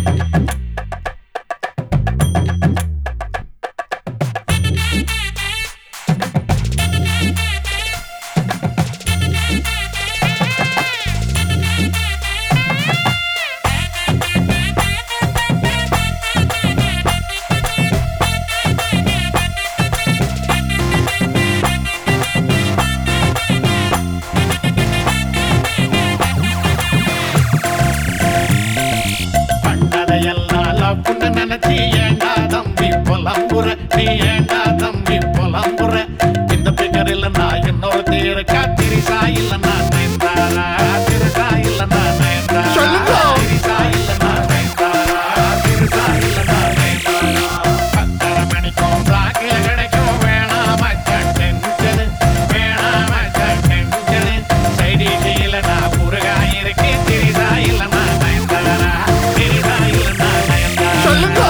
நினைச்சி ஏண்டா தம்பி புலம்புற, நீ ஏண்டா தம்பி புலம்புற? இந்த பிகரில் நான் இன்னொரு தேருக்கா திரிசா இல்லைன்னா நயன்தாரா, திரிசா இல்லைன்னா நயன்தாரா, திரிசா இல்லைன்னா நயன்தாரா, திரிசா இல்லைன்னா நயன்தாரா. 10:30 மணிக்கும் சாக்கில கிடைக்கும் வேணாம டென்ஷனு, வேணாம டென்ஷனு. சைடி கீழே நான் முருகா இருக்கு, திரிசா இல்லைன்னா நயன்தாரா, திரிசா இல்லைன்னா நயன்தாரா.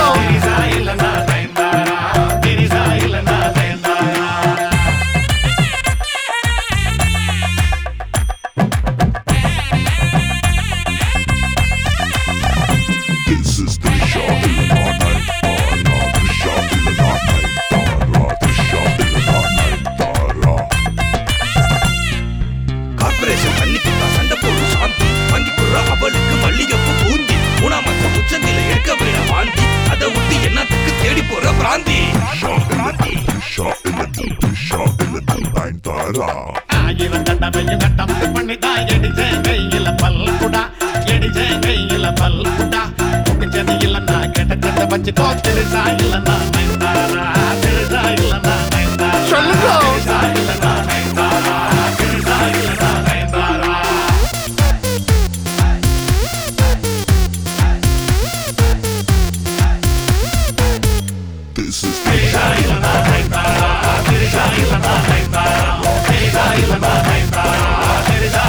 அவளுக்கு மல்லிகைப்பூ பூந்தி 3ஆம் மாசம் உச்சந்தில இருக்க வேண வாந்தி, அதை விட்டு என்னத்துக்கு தேடி போற பிராந்தி. ஆயிரம் தடவையும் கட்டம் பண்ணிதான் எடிச்சேன் கையில பல்குடா, எடிச்சேன் கையில பல்குடா. முடிச்சது இல்லைன்னா கிட்ட வச்சுக்கோ, திருசா இல்லைன்னா நயன்தாரா, திருசா இல்லைன்னா நயன்தாரா, திருசா இல்லைன்னா நயன்தாரா, திருசா இல்லைன்னா Nayanthara. This is Teresa ilana naitara, Teresa ilana naitara, Teresa ilana naitara, Teresa